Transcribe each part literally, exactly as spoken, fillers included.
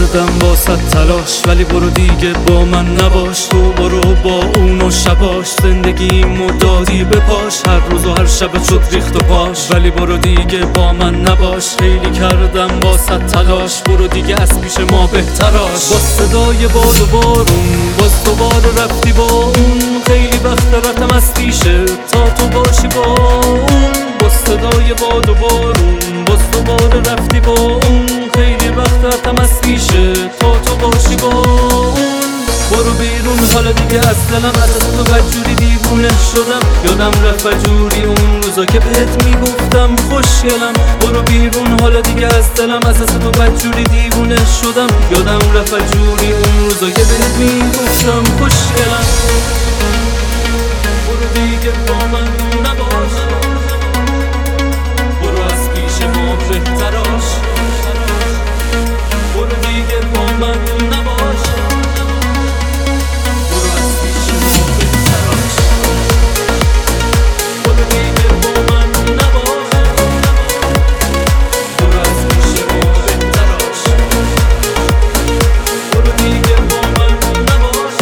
کردم واسه تلاش، ولی برو دیگه با من نباش. تو برو با اون و شباش، زندگیمو دادی به پاش. هر روز و هر شب شد ریخت و پاش، ولی برو دیگه با من نباش. خیلی کردم واسه تلاش، برو دیگه از پیش ما بهتراش. با صدای باد و بارون باز دوباره رفتی با اون. خیلی وقت رفتم از پیشه تا تو باشی با اون. با صدای باد و بارون باز دوباره رفتی با اون. خیلی وقت رفتم از پیشه تا تو باشی با اون. برو بیرون حالا دیگه از دلم، از تو بدجوری دیوونه شدم. یادم رفت بدجوری اون روزا که بهت میگفتم خوشگلم. برو بیرون حالا دیگه از دلم، از تو بدجوری دیوونه شدم. یادم رفت بدجوری اون روزا که بهت میگفتم خوشگلم. برو دیگه با من نباش، برو از پیش ما بهتراش. برو دیگه با من نباش، برو از پیش ما بهتراش. برو دیگه با من نباش، برو از پیش ما بهتراش. برو دیگه با من نباش،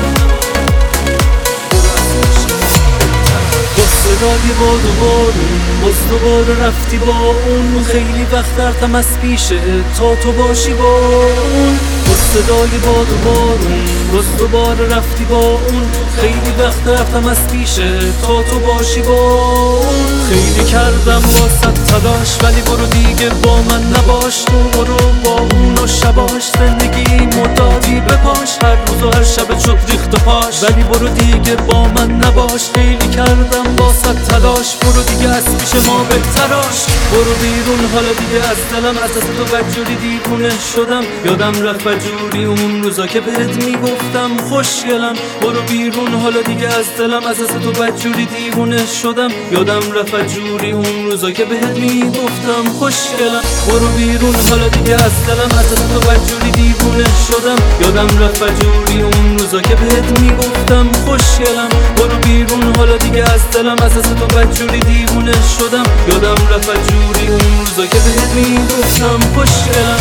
برو از پیش ما بهتراش. با صدای باد و بارون باز دوباره رفتی با اون. خیلی وقت رفتم از پیشه تا تو باشی با اون. با صدای باد و بارون باز دوباره رفتی با اون. خیلی وقت رفتم از پیشه تا تو باشی با اون. خیلی کردم واسه تلاش، ولی برو دیگه با من نباش. تو برو با اون و شباش، زندگیمو دادی به پاش. هر روز و هر شب شد ریخت و پاش، ولی برو دیگه با من نباش. خیلی کردم واسه تلاش، برو دیگه از پیش ما بهتراش. برو بیرون حالا دیگه از دلم، از دست تو بدجوری دیوونه شدم. یادم رفت بدجوری اون روزا که بهت میگفتم خوشگلم. برو بیرون حالا دیگه از دلم، از دست تو بدجوری دیوونه شدم. یادم رفت بدجوری اون روزا که بهت میگفتم خوشگلم. برو بیرون حالا دیگه از دلم، از دست تو بدجوری دیوونه شدم. یادم رفت بدجوری اون روزا که بهت میگفتم خوشگلم. برو بیرون حالا دیگه از دلم، از دست تو بدجوری دیوونه شدم. یادم رفت بدجوری اون روزا که بهت میگفتم خوشگلم.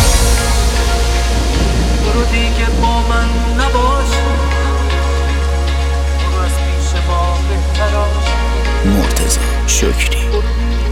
برو دیگه با من نباش، برو از پیش ما بهتراش. مرتضی شکری.